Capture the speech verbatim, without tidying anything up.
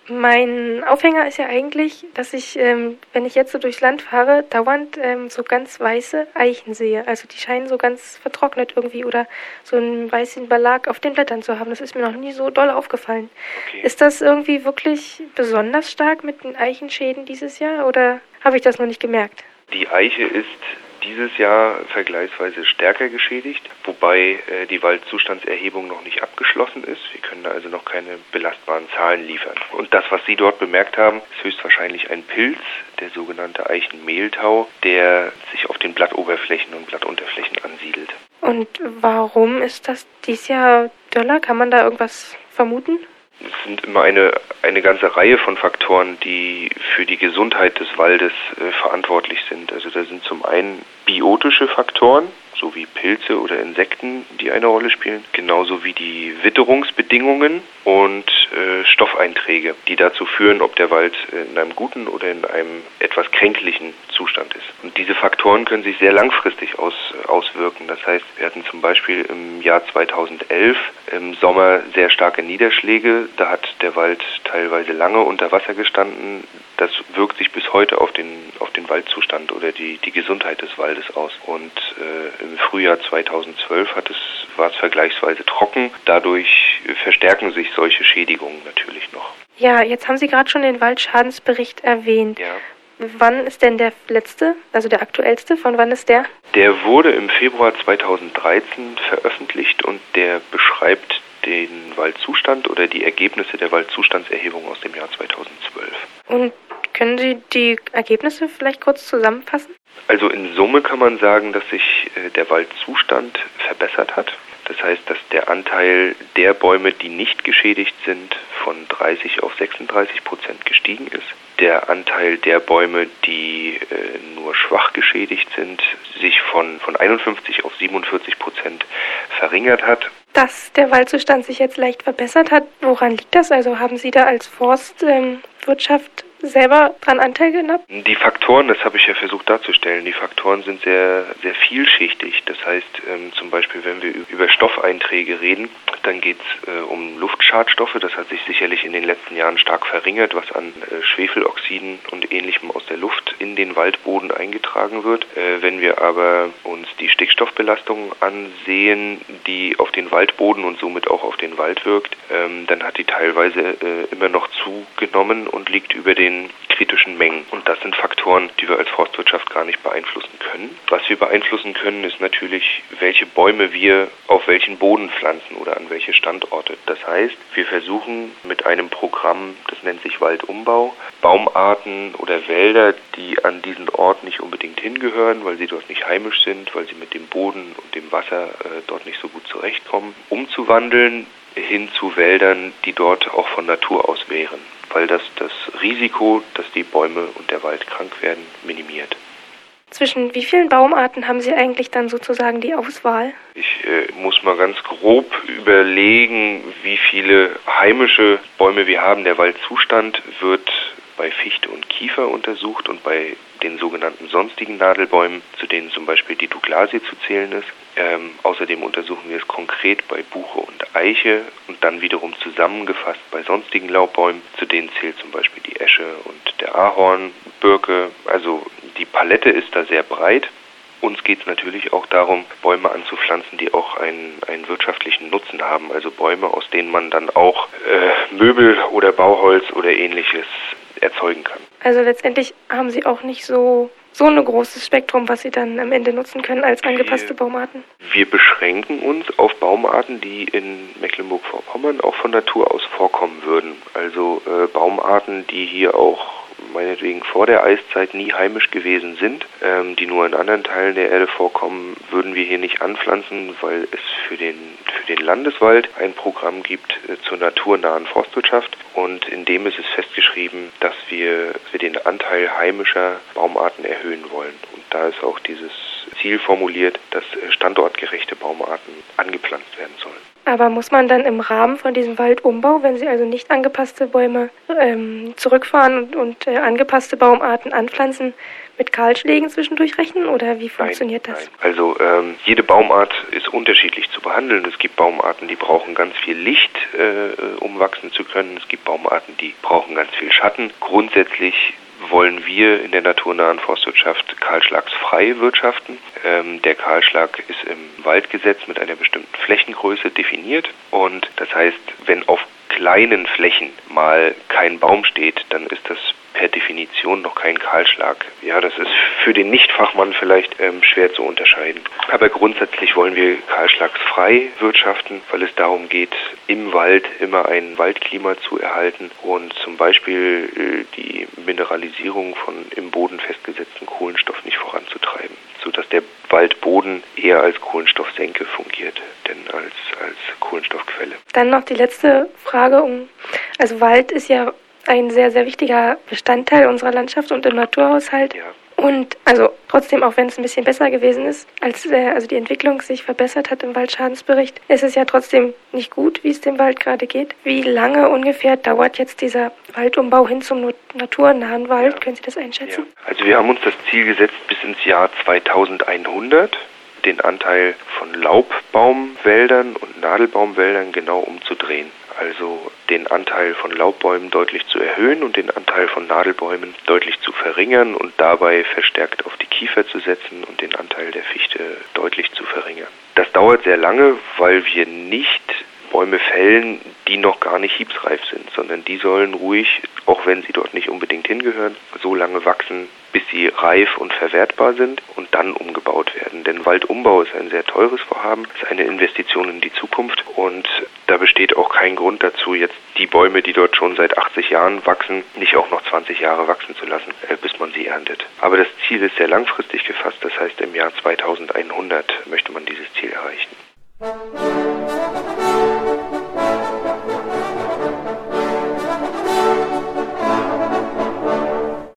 Mein Aufhänger ist ja eigentlich, dass ich, ähm, wenn ich jetzt so durchs Land fahre, dauernd ähm, so ganz weiße Eichen sehe. Also die scheinen so ganz vertrocknet irgendwie oder so einen weißen Belag auf den Blättern zu haben. Das ist mir noch nie so doll aufgefallen. Okay. Ist das irgendwie wirklich besonders stark mit den Eichenschäden dieses Jahr oder habe ich das noch nicht gemerkt? Die Eiche ist dieses Jahr vergleichsweise stärker geschädigt, wobei äh, die Waldzustandserhebung noch nicht abgeschlossen ist. Wir können da also noch keine belastbaren Zahlen liefern. Und das, was Sie dort bemerkt haben, ist höchstwahrscheinlich ein Pilz, der sogenannte Eichenmehltau, der sich auf den Blattoberflächen und Blattunterflächen ansiedelt. Und warum ist das dieses Jahr döller? Kann man da irgendwas vermuten? Es sind immer eine, eine ganze Reihe von Faktoren, die für die Gesundheit des Waldes äh, verantwortlich sind. Also da sind zum einen biotische Faktoren, so wie Pilze oder Insekten, die eine Rolle spielen, genauso wie die Witterungsbedingungen und äh, Stoffeinträge, die dazu führen, ob der Wald in einem guten oder in einem etwas kränklichen Zustand ist. Und diese Faktoren können sich sehr langfristig aus, auswirken. Das heißt, wir hatten zum Beispiel im Jahr zweitausendelf im Sommer sehr starke Niederschläge. Da hat der Wald teilweise lange unter Wasser gestanden. Das wirkt sich bis heute auf den, auf den Waldzustand oder die, die Gesundheit des Waldes aus. Und äh, im Frühjahr zweitausendzwölf hat es, war es vergleichsweise trocken. Dadurch verstärken sich solche Schädigungen natürlich noch. Ja, jetzt haben Sie gerade schon den Waldschadensbericht erwähnt. Ja. Wann ist denn der letzte, also der aktuellste? Von wann ist der? Der wurde im Februar zweitausenddreizehn veröffentlicht und der beschreibt den Waldzustand oder die Ergebnisse der Waldzustandserhebung aus dem Jahr zweitausendzwölf. Und können Sie die Ergebnisse vielleicht kurz zusammenfassen? Also in Summe kann man sagen, dass sich äh, der Waldzustand verbessert hat. Das heißt, dass der Anteil der Bäume, die nicht geschädigt sind, von dreißig auf sechsunddreißig Prozent gestiegen ist. Der Anteil der Bäume, die äh, nur schwach geschädigt sind, sich von, von einundfünfzig auf siebenundvierzig Prozent verringert hat. Dass der Waldzustand sich jetzt leicht verbessert hat, woran liegt das? Also haben Sie da als Forstwirtschaft ähm, selber dran Anteil genommen? Die Faktoren, das habe ich ja versucht darzustellen, die Faktoren sind sehr, sehr vielschichtig. Das heißt, ähm, zum Beispiel, wenn wir über Stoffeinträge reden, dann geht es äh, um Luftschadstoffe. Das hat sich sicherlich in den letzten Jahren stark verringert, was an äh, Schwefeloxiden und Ähnlichem aus der Luft in den Waldboden eingetragen wird. Äh, wenn wir aber uns die Stickstoffbelastung ansehen, die auf den Waldboden und somit auch auf den Wald wirkt, ähm, dann hat die teilweise äh, immer noch zugenommen und liegt über den kritischen Mengen. Und das sind Faktoren, die wir als Forstwirtschaft gar nicht beeinflussen können. Was wir beeinflussen können, ist natürlich, welche Bäume wir auf welchen Boden pflanzen oder an welche Standorte. Das heißt, wir versuchen mit einem Programm, das nennt sich Waldumbau, Baumarten oder Wälder, die an diesen Ort nicht unbedingt hingehören, weil sie dort nicht heimisch sind, weil sie mit dem Boden und dem Wasser äh, dort nicht so gut zurechtkommen, umzuwandeln hin zu Wäldern, die dort auch von Natur aus wären, weil das das Risiko, dass die Bäume und der Wald krank werden, minimiert. Zwischen wie vielen Baumarten haben Sie eigentlich dann sozusagen die Auswahl? Ich äh, muss mal ganz grob überlegen, wie viele heimische Bäume wir haben. Der Waldzustand wird bei Fichte und Kiefer untersucht und bei den sogenannten sonstigen Nadelbäumen, zu denen zum Beispiel die Douglasie zu zählen ist. Ähm, außerdem untersuchen wir es konkret bei Buche und Eiche und dann wiederum zusammengefasst bei sonstigen Laubbäumen, zu denen zählt zum Beispiel die Esche und der Ahorn, Birke. Also die Palette ist da sehr breit. Uns geht es natürlich auch darum, Bäume anzupflanzen, die auch einen, einen wirtschaftlichen Nutzen haben. Also Bäume, aus denen man dann auch äh, Möbel oder Bauholz oder Ähnliches erzeugen kann. Also letztendlich haben Sie auch nicht so so ein großes Spektrum, was Sie dann am Ende nutzen können als angepasste wir, Baumarten? Wir beschränken uns auf Baumarten, die in Mecklenburg-Vorpommern auch von Natur aus vorkommen würden. Also äh, Baumarten, die hier auch meinetwegen vor der Eiszeit nie heimisch gewesen sind, ähm, die nur in anderen Teilen der Erde vorkommen, würden wir hier nicht anpflanzen, weil es für den, für den Landeswald ein Programm gibt äh, zur naturnahen Forstwirtschaft und in dem ist es festgeschrieben, dass wir, wir den Anteil heimischer Baumarten erhöhen wollen. Und da ist auch dieses Ziel formuliert, dass äh, standortgerechte Baumarten angepflanzt werden sollen. Aber muss man dann im Rahmen von diesem Waldumbau, wenn Sie also nicht angepasste Bäume ähm, zurückfahren und, und äh, angepasste Baumarten anpflanzen, mit Kahlschlägen zwischendurch rechnen oder wie funktioniert nein, das? Nein. Also ähm, jede Baumart ist unterschiedlich zu behandeln. Es gibt Baumarten, die brauchen ganz viel Licht, äh, um wachsen zu können. Es gibt Baumarten, die brauchen ganz viel Schatten. Grundsätzlich wollen wir in der naturnahen Forstwirtschaft kahlschlagsfrei wirtschaften. Ähm, der Kahlschlag ist im Waldgesetz mit einer bestimmten Flächengröße definiert und das heißt, wenn auf kleinen Flächen mal kein Baum steht, dann ist das per Definition noch kein Kahlschlag. Ja, das ist für den Nichtfachmann vielleicht ähm, schwer zu unterscheiden. Aber grundsätzlich wollen wir kahlschlagsfrei wirtschaften, weil es darum geht, im Wald immer ein Waldklima zu erhalten und zum Beispiel äh, die Mineralisierung von im Boden festgesetzten Kohlenstoff nicht voranzutreiben, sodass der Waldboden eher als Kohlenstoffsenke fungiert, denn als, als Kohlenstoffquelle. Dann noch die letzte Frage. Um, also Wald ist ja ein sehr, sehr wichtiger Bestandteil unserer Landschaft und im Naturhaushalt. Ja. Und also trotzdem, auch wenn es ein bisschen besser gewesen ist, als äh, also die Entwicklung sich verbessert hat im Waldschadensbericht, ist es ja trotzdem nicht gut, wie es dem Wald gerade geht. Wie lange ungefähr dauert jetzt dieser Waldumbau hin zum naturnahen Wald? Ja. Können Sie das einschätzen? Ja. Also wir haben uns das Ziel gesetzt, bis ins Jahr zweitausendeinhundert den Anteil von Laubbaumwäldern und Nadelbaumwäldern genau umzudrehen. Also den Anteil von Laubbäumen deutlich zu erhöhen und den Anteil von Nadelbäumen deutlich zu verringern und dabei verstärkt auf die Kiefer zu setzen und den Anteil der Fichte deutlich zu verringern. Das dauert sehr lange, weil wir nicht Bäume fällen, die noch gar nicht hiebsreif sind, sondern die sollen ruhig, auch wenn sie dort nicht unbedingt hingehören, so lange wachsen, bis sie reif und verwertbar sind und dann umgebaut werden. Denn Waldumbau ist ein sehr teures Vorhaben, ist eine Investition in die Zukunft und da besteht auch kein Grund dazu, jetzt die Bäume, die dort schon seit achtzig Jahren wachsen, nicht auch noch zwanzig Jahre wachsen zu lassen, bis man sie erntet. Aber das Ziel ist sehr langfristig gefasst, das heißt im Jahr zweitausendeinhundert möchte man dieses Ziel erreichen.